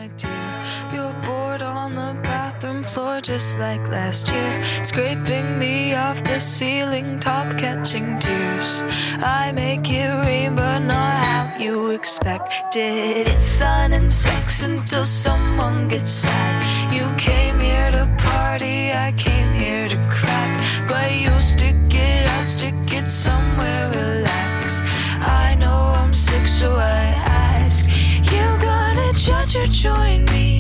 my dear. You're bored on the bathroom floor just like last year, scraping me off the ceiling top, catching tears. I make it rain but not how you expected. It's fun and sex until someone gets sad. You came here to party, I came here to crack, but you stick it somewhere, relax. I know I'm sick, so I ask, you gonna judge or join me?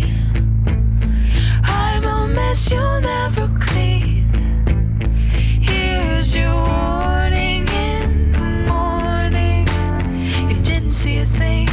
I'm a mess you'll never clean. Here's your warning in the morning. You didn't see a thing.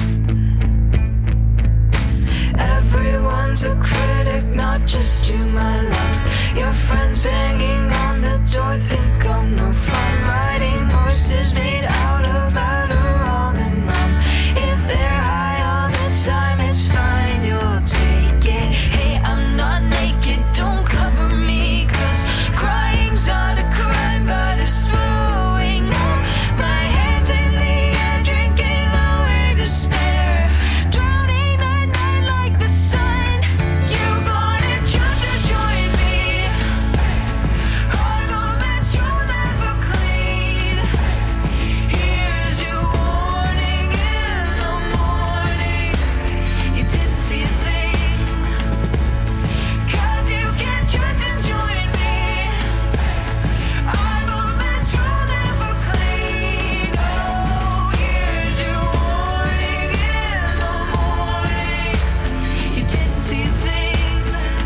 Everyone's a critic, not just you, my love. Your friends banging on the door think I'm no fun. Riding horses made out of Adderall and rum. If they're high all the time, it's fine, you'll take it. Hey, I'm not naked, don't cover me, 'cause crying's not a crime, but it's throwing up my hands in the air, drinking low in despair, drowning that night like the sun. You gonna judge or join me? I'm a mess you'll never clean. Here's your warning in the morning. You didn't see a thing, 'cause you can't judge and join me. I'm a mess you'll never clean. Oh, here's your warning in the morning. You didn't see a thing.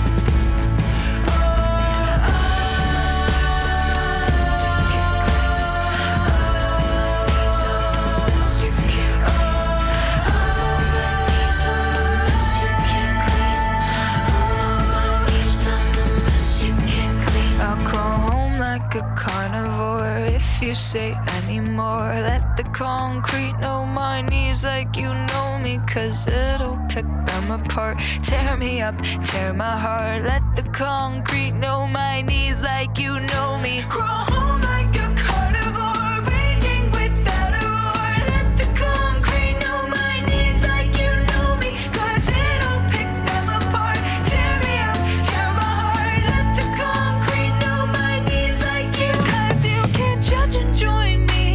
I'll crawl home like a carnivore if you say anymore. Let the concrete know my knees like you know me, 'cause it'll pick them apart. Tear me up, tear my heart. Let the concrete know my knees like you know me. Crawl home like a carnivore, raging without a roar. Let the concrete know my knees like you know me, 'cause it'll pick them apart. Tear me up, tear my heart. Let the concrete know my knees like you, 'cause you can't judge and join me.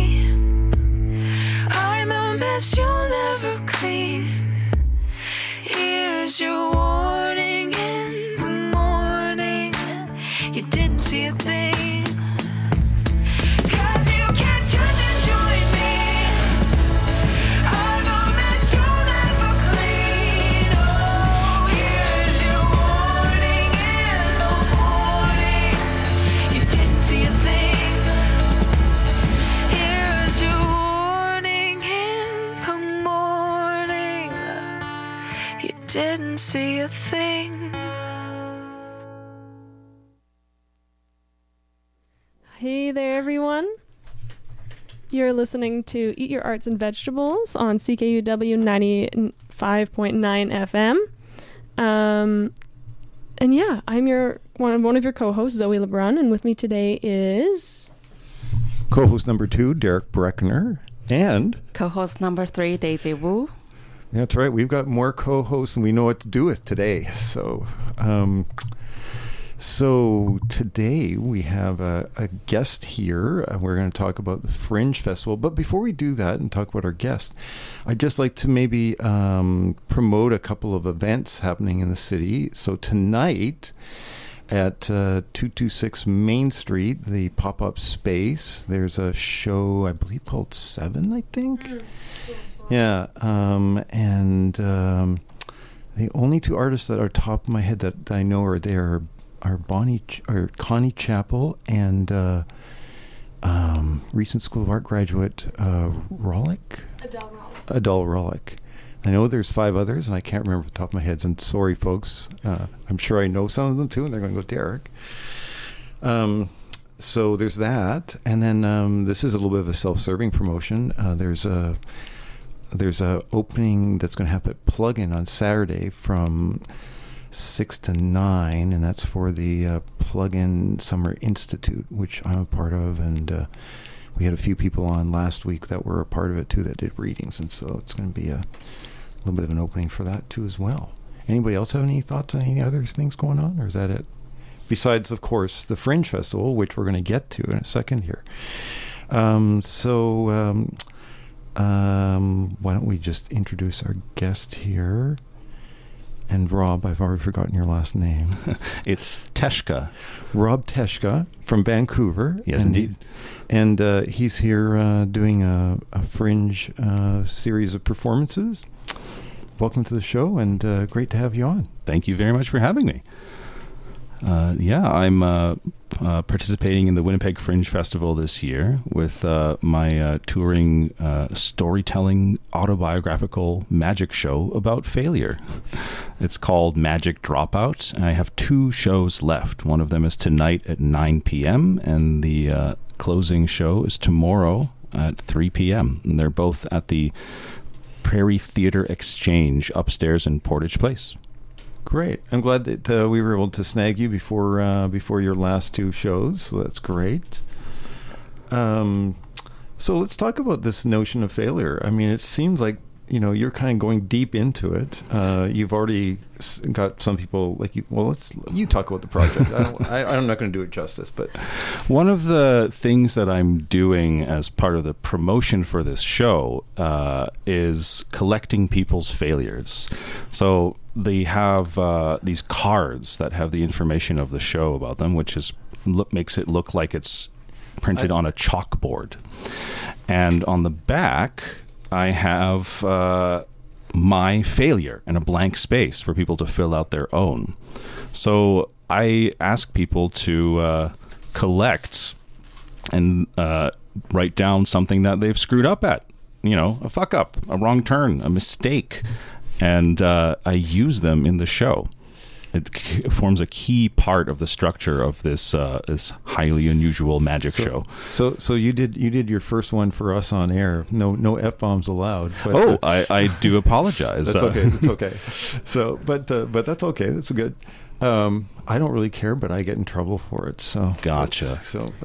I'm a mess you'll never clean. Here's your warning in the morning. You didn't see a thing, 'cause you can't judge and join me. I'm a mess you'll never clean. Oh, here's your warning in the morning. You didn't see a thing. Here's your warning in the morning. You didn't see a thing. Hey there, everyone. You're listening to Eat Your Arts and Vegetables on CKUW 95.9 FM. And yeah, I'm one of your co-hosts, Zoe LeBrun, and with me today is... Co-host number 2, Derek Breckner, and... Co-host number 3, Daisy Wu. That's right, we've got more co-hosts than we know what to do with today. So today we have a guest here. We're going to talk about the Fringe Festival. But before we do that and talk about our guest, I'd just like to maybe promote a couple of events happening in the city. So tonight at 226 Main Street, the pop-up space, there's a show, I believe, called Seven, I think. Yeah. The only two artists that are top of my head that I know are there are Connie Chappell and recent School of Art graduate Adele Rollick. I know there's 5 others, and I can't remember off the top of my head. And sorry, folks. I'm sure I know some of them too, and they're going to go Derek. So there's that, and then this is a little bit of a self-serving promotion. There's a opening that's going to happen at Plug-In on Saturday from 6 to 9, and that's for the Plug-In Summer Institute, which I'm a part of, and we had a few people on last week that were a part of it too that did readings, and so it's going to be a little bit of an opening for that too as well. Anybody else have any thoughts on any other things going on, or is that it? Besides, of course, the Fringe Festival, which we're going to get to in a second here. Why don't we just introduce our guest here? And Rob, I've already forgotten your last name. It's Teshka. Rob Teshka from Vancouver. Yes, indeed. And he's here doing a Fringe series of performances. Welcome to the show, and great to have you on. Thank you very much for having me. I'm participating in the Winnipeg Fringe Festival this year with my touring storytelling autobiographical magic show about failure. It's called Magic Dropout, and I have 2 shows left. One of them is tonight at 9 p.m., and the closing show is tomorrow at 3 p.m., and they're both at the Prairie Theatre Exchange upstairs in Portage Place. Great. I'm glad that we were able to snag you before your last 2 shows. So that's great. So let's talk about this notion of failure. I mean, it seems like, you're kind of going deep into it. You've already got some people like you. Well, you talk about the project. I'm not going to do it justice, but one of the things that I'm doing as part of the promotion for this show is collecting people's failures. So they have these cards that have the information of the show about them, which makes it look like it's printed on a chalkboard. And on the back, I have my failure and a blank space for people to fill out their own. So I ask people to collect and write down something that they've screwed up at. A fuck up, a wrong turn, a mistake. And I use them in the show. It forms a key part of the structure of this this highly unusual magic show. So you did your first one for us on air. No F-bombs allowed. But, I do apologize. That's okay. That's okay. So, but that's okay. That's good. I don't really care, but I get in trouble for it. So gotcha.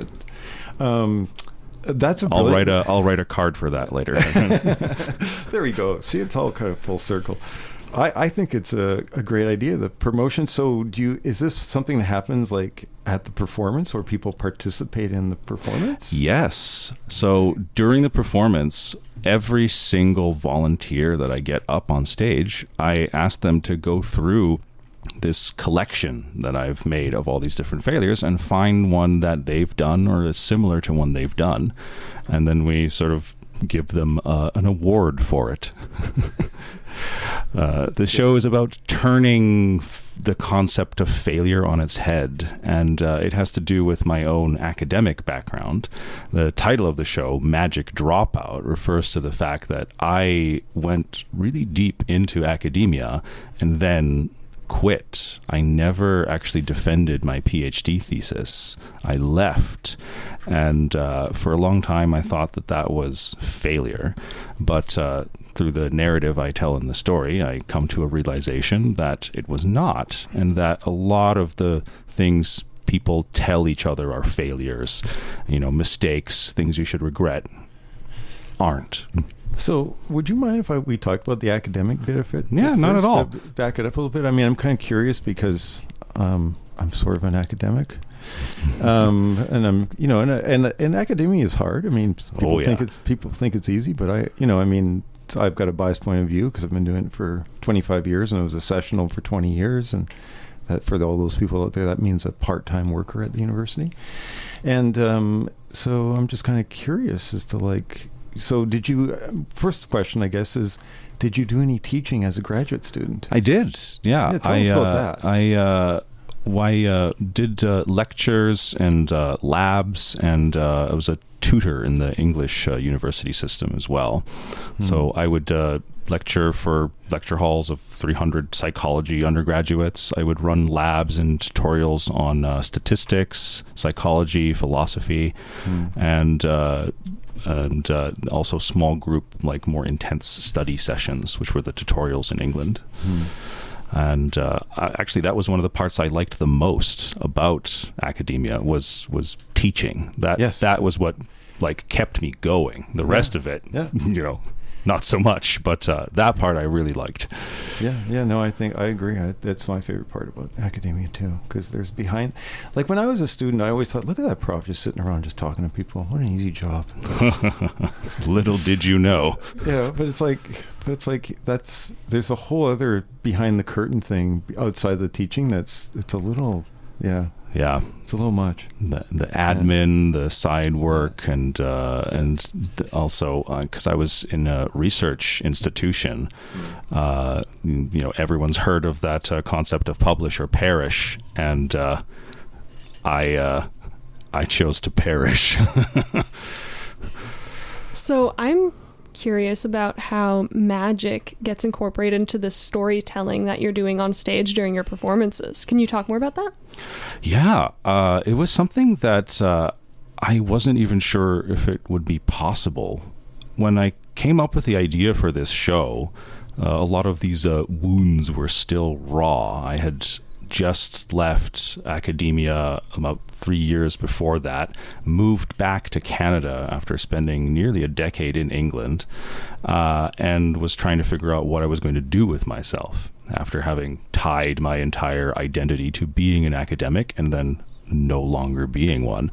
That's a. I'll write a card for that later. There we go. See, it's all kind of full circle. I think it's a great idea, the promotion. So is this something that happens like at the performance where people participate in the performance? Yes. So during the performance, every single volunteer that I get up on stage, I ask them to go through this collection that I've made of all these different failures and find one that they've done or is similar to one they've done. And then we sort of give them an award for it. The show is about turning the concept of failure on its head, and it has to do with my own academic background. The title of the show, Magic Dropout, refers to the fact that I went really deep into academia and then quit. I never actually defended my PhD thesis. I left, and for a long time I thought that was failure, but through the narrative I tell in the story, I come to a realization that it was not, and that a lot of the things people tell each other are failures, mistakes, things you should regret, aren't. So, would you mind if we talked about the academic bit of it? Yeah, not at all. To back it up a little bit. I mean, I'm kind of curious because I'm sort of an academic, and I'm, and academia is hard. I mean, people think it's easy, but I've got a biased point of view because I've been doing it for 25 years, and I was a sessional for 20 years, and that for all those people out there, that means a part-time worker at the university, and so I'm just kind of curious as to So did you, first question I guess is, did you do any teaching as a graduate student? I did, yeah. Tell us about that. I did lectures and labs, and I was a tutor in the English university system as well. So I would lecture for lecture halls of 300 psychology undergraduates. I would run labs and tutorials on statistics, psychology, philosophy, and also small group, more intense study sessions, which were the tutorials in England. And actually, that was one of the parts I liked the most about academia was teaching. That was what kept me going. The rest of it, not so much. But that part I really liked. Yeah, no, I think I agree. That's my favorite part about academia too, because there's behind, like when I was a student, I always thought, look at that prof just sitting around just talking to people. What an easy job. Little did you know. Yeah, but it's like there's a whole other behind the curtain thing outside the teaching. It's a little, yeah, it's a little much. The admin, the side work, and also because I was in a research institution, everyone's heard of that concept of publish or perish, and I chose to perish. So I'm curious about how magic gets incorporated into the storytelling that you're doing on stage during your performances. Can you talk more about that? Yeah, it was something that I wasn't even sure if it would be possible. When I came up with the idea for this show, a lot of these wounds were still raw. I had just left academia about 3 years before that, moved back to Canada after spending nearly a decade in England, and was trying to figure out what I was going to do with myself after having tied my entire identity to being an academic and then no longer being one.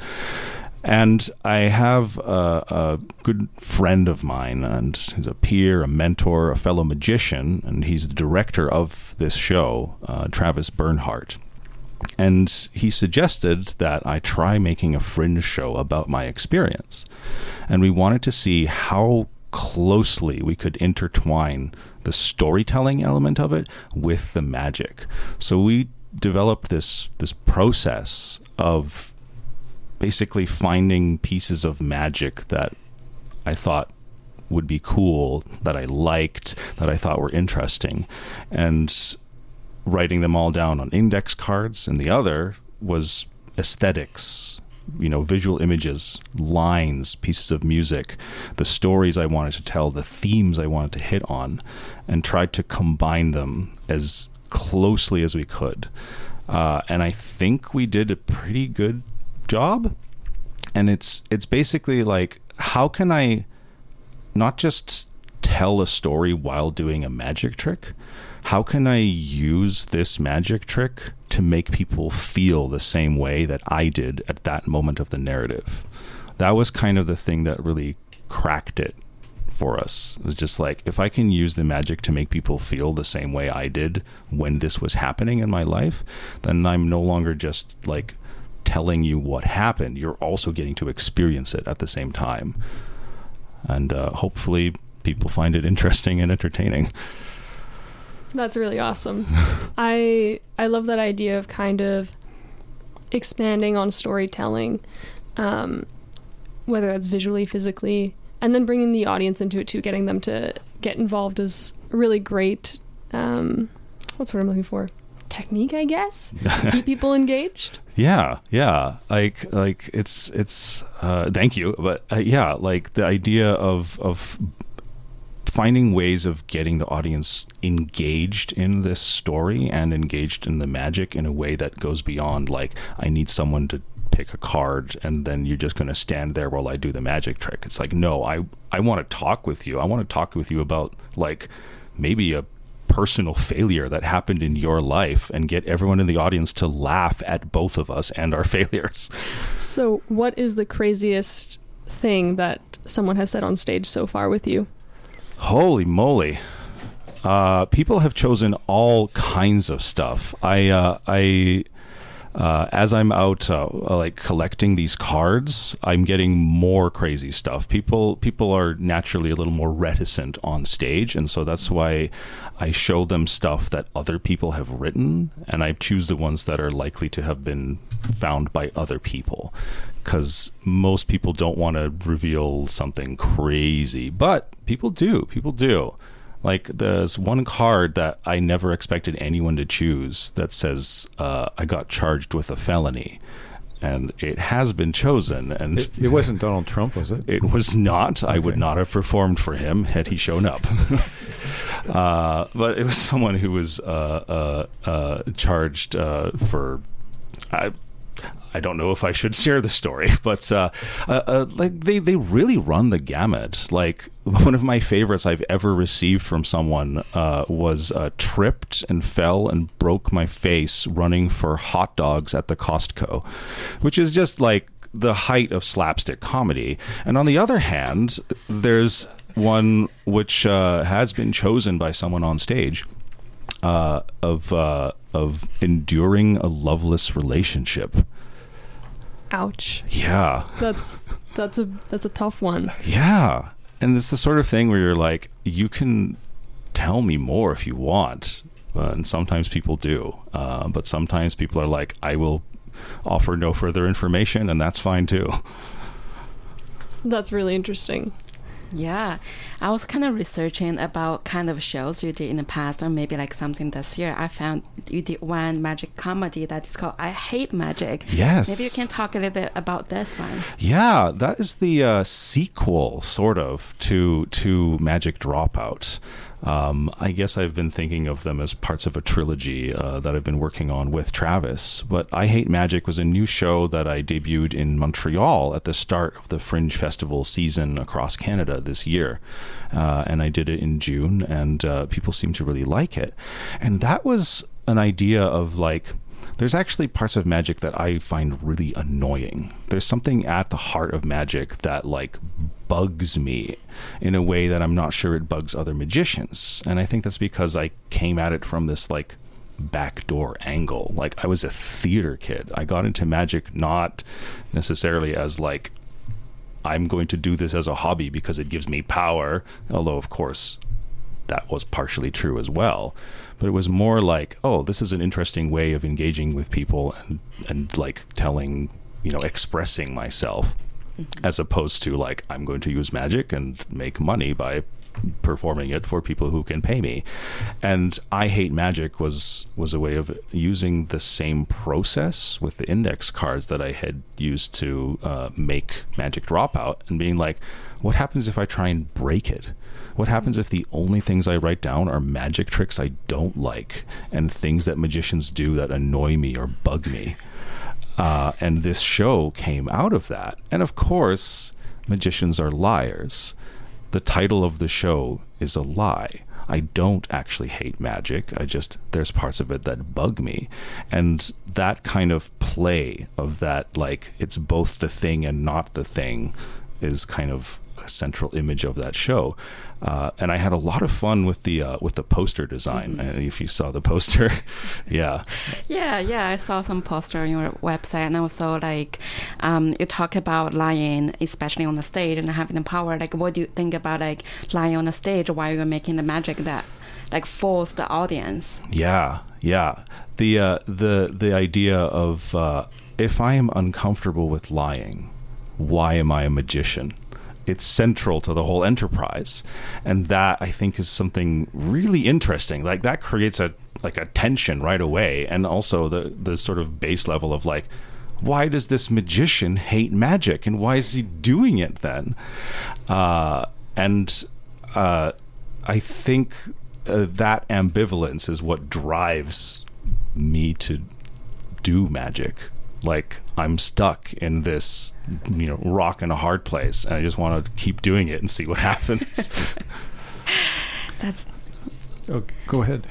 And I have a good friend of mine, and he's a peer, a mentor, a fellow magician, and he's the director of this show, Travis Bernhardt. And he suggested that I try making a fringe show about my experience. And we wanted to see how closely we could intertwine the storytelling element of it with the magic. So we developed this process of basically finding pieces of magic that I thought would be cool, that I liked, that I thought were interesting, and writing them all down on index cards. And the other was aesthetics, visual images, lines, pieces of music, the stories I wanted to tell, the themes I wanted to hit on, and tried to combine them as closely as we could. And I think we did a pretty good job. And it's basically like, how can I not just tell a story while doing a magic trick? How can I use this magic trick to make people feel the same way that I did at that moment of the narrative? That was kind of the thing that really cracked it for us. It was just like, if I can use the magic to make people feel the same way I did when this was happening in my life, then I'm no longer just like telling you what happened. You're also getting to experience it at the same time. And hopefully people find it interesting and entertaining. That's really awesome. I love that idea of kind of expanding on storytelling, whether that's visually, physically, and then bringing the audience into it too, getting them to get involved is a really great, what's what I'm looking for? Technique, I guess. Keep people engaged. Yeah. Like it's thank you, but like the idea of finding ways of getting the audience engaged in this story and engaged in the magic in a way that goes beyond like, I need someone to pick a card and then you're just going to stand there while I do the magic trick. It's like, no, I want to talk with you. I want to talk with you about like maybe a personal failure that happened in your life and get everyone in the audience to laugh at both of us and our failures. So what is the craziest thing that someone has said on stage so far with you? Holy moly. People have chosen all kinds of stuff. As I'm out like collecting these cards, I'm getting more crazy stuff. People are naturally a little more reticent on stage, and so that's why I show them stuff that other people have written, and I choose the ones that are likely to have been found by other people, because most people don't want to reveal something crazy, but people do. Like, there's one card that I never expected anyone to choose that says, I got charged with a felony. And it has been chosen. And it wasn't Donald Trump, was it? It was not. Okay. I would not have performed for him had he shown up. But it was someone who was charged for... I don't know if I should share the story, but like they really run the gamut. Like one of my favorites I've ever received from someone was tripped and fell and broke my face running for hot dogs at the Costco, which is just like the height of slapstick comedy. And on the other hand, there's one which has been chosen by someone on stage of enduring a loveless relationship. Ouch. Yeah. That's a tough one. Yeah. And it's the sort of thing where you're like, you can tell me more if you want. And sometimes people do. But sometimes people are like, I will offer no further information, and that's fine too. That's really interesting. Yeah, I was kind of researching about kind of shows you did in the past, or maybe like something this year. I found you did one magic comedy that is called I Hate Magic. Yes. Maybe you can talk a little bit about this one. Yeah, that is the sequel, sort of, to Magic Dropout. I guess I've been thinking of them as parts of a trilogy that I've been working on with Travis. But I Hate Magic was a new show that I debuted in Montreal at the start of the Fringe Festival season across Canada this year. And I did it in June, and people seemed to really like it. And that was an idea of like, there's actually parts of magic that I find really annoying. There's something at the heart of magic that like bugs me in a way that I'm not sure it bugs other magicians. And I think that's because I came at it from this like backdoor angle. Like I was a theater kid. I got into magic not necessarily as like, I'm going to do this as a hobby because it gives me power. Although of course that was partially true as well. But it was more like, oh, this is an interesting way of engaging with people and like telling, expressing myself, as opposed to like, I'm going to use magic and make money by performing it for people who can pay me. And I Hate Magic was a way of using the same process with the index cards that I had used to make Magic Dropout, and being like, what happens if I try and break it? What happens if the only things I write down are magic tricks I don't like and things that magicians do that annoy me or bug me? And this show came out of that. And of course, magicians are liars. The title of the show is a lie. I don't actually hate magic. There's parts of it that bug me. And that kind of play of that, like, it's both the thing and not the thing, is kind of a central image of that show. And I had a lot of fun with the poster design. If you saw the poster, yeah. Yeah, I saw some poster on your website, and also like you talk about lying, especially on the stage, and having the power. Like, what do you think about like lying on the stage while you're making the magic that like fools the audience? Yeah. The idea of if I am uncomfortable with lying, why am I a magician? It's central to the whole enterprise, and that I think is something really interesting. Like that creates a tension right away, and also the sort of base level of like, why does this magician hate magic, and why is he doing it then? I think that ambivalence is what drives me to do magic. Like, I'm stuck in this, rock in a hard place, and I just want to keep doing it and see what happens. Go ahead.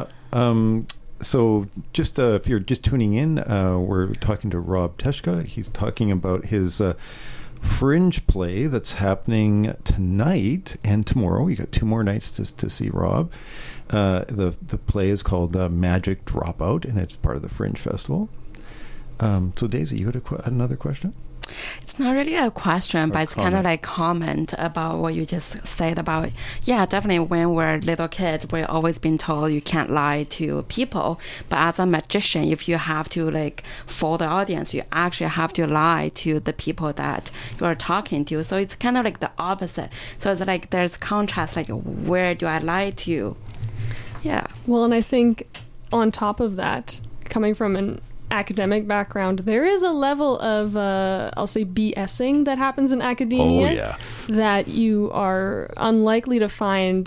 So just if you're just tuning in, we're talking to Rob Teshka. He's talking about his Fringe play that's happening tonight and tomorrow. You got 2 more nights to see Rob. The play is called Magic Dropout, and it's part of the Fringe Festival. So Daisy, you had another question? It's not really a question, but it's kind of like comment about what you just said about, yeah, definitely when we're little kids, we're always been told you can't lie to people. But as a magician, if you have to like fool the audience, you actually have to lie to the people that you're talking to. So it's kind of like the opposite. So it's like there's contrast, like where do I lie to? Yeah. Well, and I think on top of that, coming from an academic background, there is a level of I'll say BSing that happens in academia that you are unlikely to find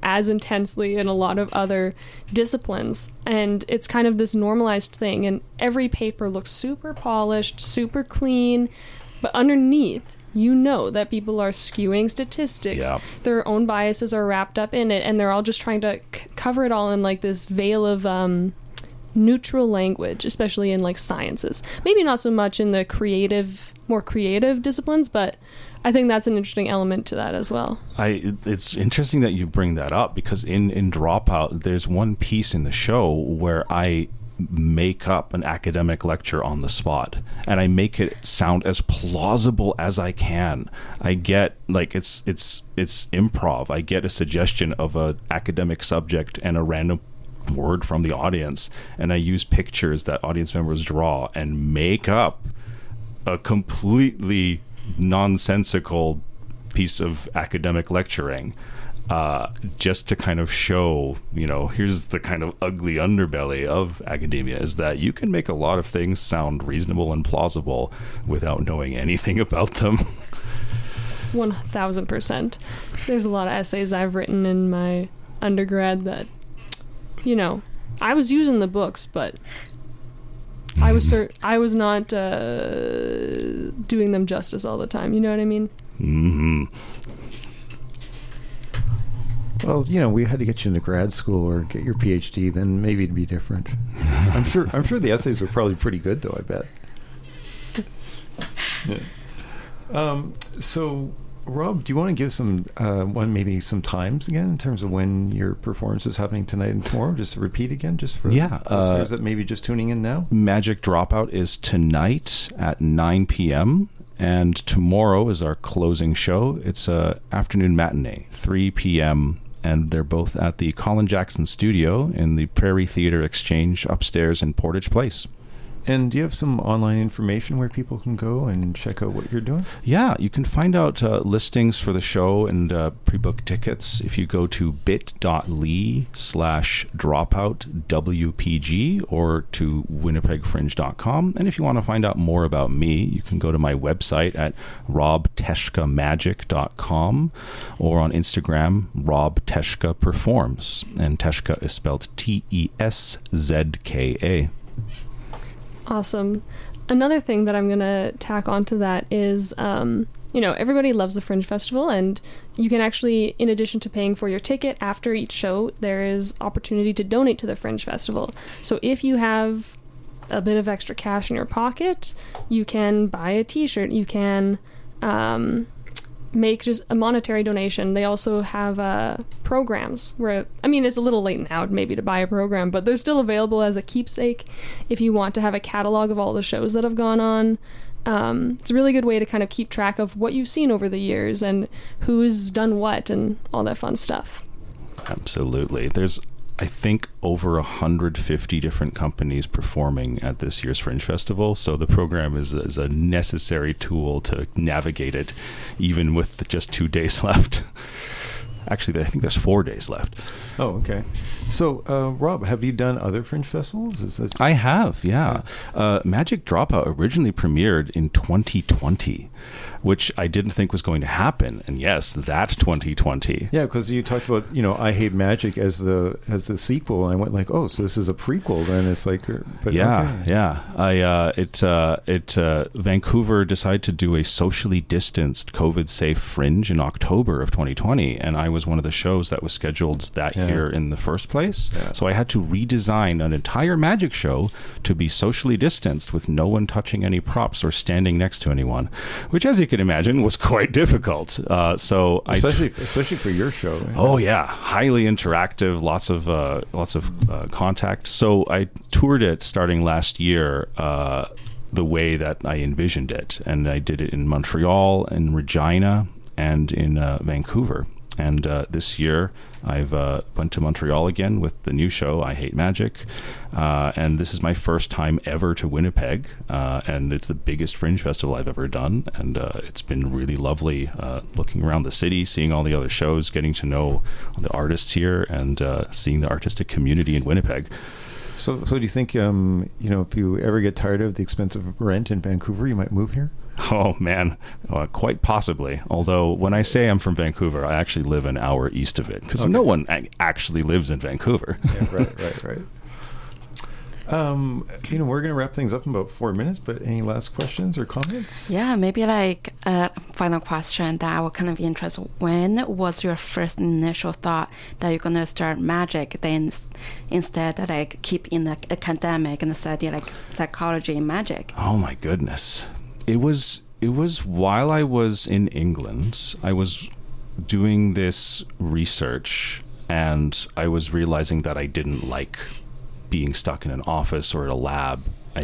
as intensely in a lot of other disciplines. And it's kind of this normalized thing. And every paper looks super polished, super clean. But underneath, you know that people are skewing statistics. Yeah. Their own biases are wrapped up in it. And they're all just trying to cover it all in like this veil of neutral language, especially in like sciences. Maybe not so much in the more creative disciplines, but I think that's an interesting element to that as well. It's interesting that you bring that up, because in Dropout, there's one piece in the show where I make up an academic lecture on the spot, and I make it sound as plausible as I can. I get like it's improv. I get a suggestion of a academic subject and a random word from the audience, and I use pictures that audience members draw and make up a completely nonsensical piece of academic lecturing, just to kind of show, here's the kind of ugly underbelly of academia, is that you can make a lot of things sound reasonable and plausible without knowing anything about them. 1000%. There's a lot of essays I've written in my undergrad that, I was using the books, but I was not doing them justice all the time. You know what I mean? Mm-hmm. Well, we had to get you into grad school or get your PhD, then maybe it'd be different. I'm sure the essays were probably pretty good, though, I bet. Yeah. So, Rob, do you want to give some times again in terms of when your performance is happening tonight and tomorrow? Just to repeat again, just for listeners that maybe just tuning in now. Magic Dropout is tonight at 9 p.m. and tomorrow is our closing show. It's a afternoon matinee, 3 p.m. and they're both at the Colin Jackson Studio in the Prairie Theatre Exchange upstairs in Portage Place. And do you have some online information where people can go and check out what you're doing? Yeah, you can find out listings for the show and pre-book tickets if you go to bit.ly/dropoutwpg or to winnipegfringe.com. And if you want to find out more about me, you can go to my website at robteshkamagic.com or on Instagram, Rob Teshka Performs. And Teshka is spelled T-E-S-Z-K-A. Awesome. Another thing that I'm going to tack onto that is, everybody loves the Fringe Festival, and you can actually, in addition to paying for your ticket after each show, there is opportunity to donate to the Fringe Festival. So if you have a bit of extra cash in your pocket, you can buy a t-shirt, you can make just a monetary donation. They also have programs where, it's a little late now maybe to buy a program, but they're still available as a keepsake if you want to have a catalog of all the shows that have gone on. It's a really good way to kind of keep track of what you've seen over the years and who's done what and all that fun stuff. Absolutely. There's, I think, over 150 different companies performing at this year's Fringe Festival, so the program is a necessary tool to navigate it, even with just 2 days left. Actually, I think there's 4 days left. Oh, okay. So, Rob, have you done other Fringe festivals? I have, yeah. Magic Dropout originally premiered in 2020, which I didn't think was going to happen. And yes, that 2020. Yeah, because you talked about, I Hate Magic as the sequel, and I went like, oh, so this is a prequel. Then it's like, but yeah, okay. Yeah. Vancouver decided to do a socially distanced, COVID-safe Fringe in October of 2020, and I was one of the shows that was scheduled that year in the first place. Yeah. So I had to redesign an entire magic show to be socially distanced with no one touching any props or standing next to anyone, which, as you can imagine, was quite difficult. Especially for your show. Right? Oh yeah, highly interactive, lots of contact. So I toured it starting last year, the way that I envisioned it, and I did it in Montreal, in Regina, and in Vancouver. And this year, I've went to Montreal again with the new show, I Hate Magic. And this is my first time ever to Winnipeg. And it's the biggest Fringe festival I've ever done. And it's been really lovely looking around the city, seeing all the other shows, getting to know the artists here, and seeing the artistic community in Winnipeg. So do you think, if you ever get tired of the expensive rent in Vancouver, you might move here? Oh, man, quite possibly. Although when I say I'm from Vancouver, I actually live an hour east of it because no one actually lives in Vancouver. Yeah, right. We're going to wrap things up in about 4 minutes, but any last questions or comments? Yeah, maybe like a final question that I would kind of interested. When was your first initial thought that you're going to start magic, then instead like keep in the academic and study like psychology and magic? Oh my goodness. It was while I was in England. I was doing this research and I was realizing that I didn't like being stuck in an office or a lab.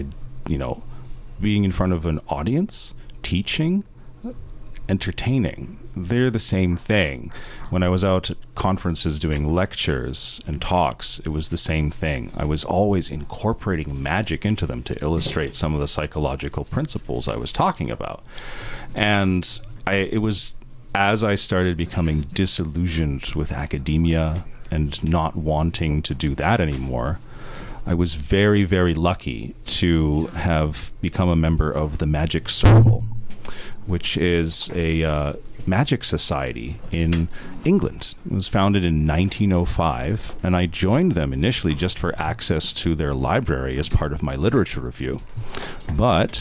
Being in front of an audience, teaching, entertaining, they're the same thing. When I was out at conferences doing lectures and talks, it was the same thing. I was always incorporating magic into them to illustrate some of the psychological principles I was talking about. And it was as I started becoming disillusioned with academia and not wanting to do that anymore, I was very, very lucky to have become a member of the Magic Circle, which is a magic society in England. It was founded in 1905, and I joined them initially just for access to their library as part of my literature review. But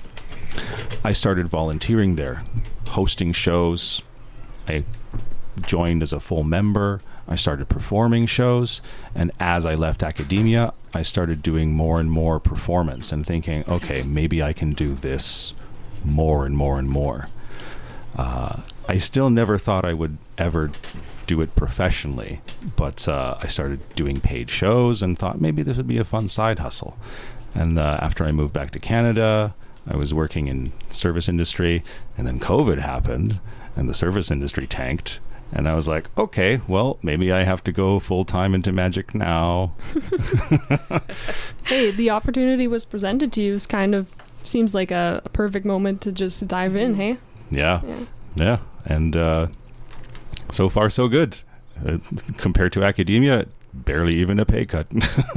I started volunteering there, hosting shows. I joined as a full member. I started performing shows, and as I left academia, I started doing more and more performance and thinking, okay, maybe I can do this more and more and more. I still never thought I would ever do it professionally, but I started doing paid shows and thought maybe this would be a fun side hustle. And after I moved back to Canada, I was working in service industry, and then COVID happened, and the service industry tanked. And I was like, okay, well, maybe I have to go full-time into magic now. Hey, the opportunity was presented to you. It kind of seems like a perfect moment to just dive in, hey? Yeah. And so far, so good. Compared to academia, barely even a pay cut.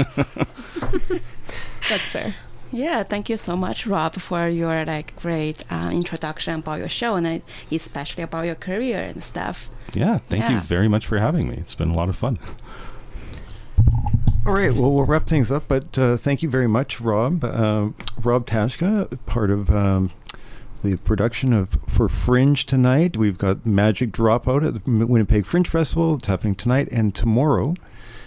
That's fair. Yeah, thank you so much, Rob, for your great introduction about your show and especially about your career and stuff. Yeah, thank you very much for having me. It's been a lot of fun. All right, well, we'll wrap things up, but thank you very much, Rob. Rob Tashka, part of the production for Fringe tonight. We've got Magic Dropout at the Winnipeg Fringe Festival. It's happening tonight and tomorrow.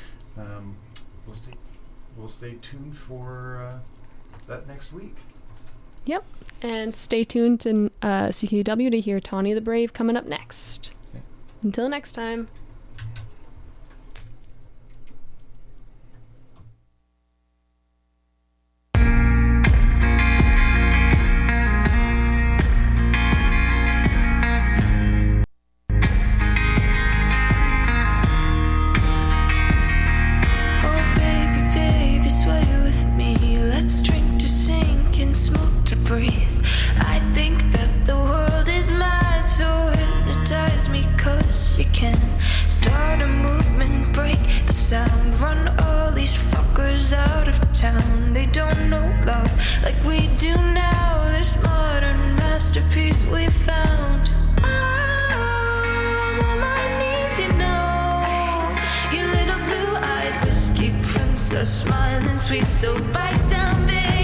We'll stay tuned for that next week. Yep, and stay tuned to CKUW to hear Tawny the Brave coming up next. Okay. Until next time. Breathe. I think that the world is mad, so hypnotize me, 'cause you can start a movement, break the sound, run all these fuckers out of town. They don't know love like we do now, this modern masterpiece we found. I'm on my knees, you know, you little blue-eyed whiskey princess, smiling sweet, so bite down, baby.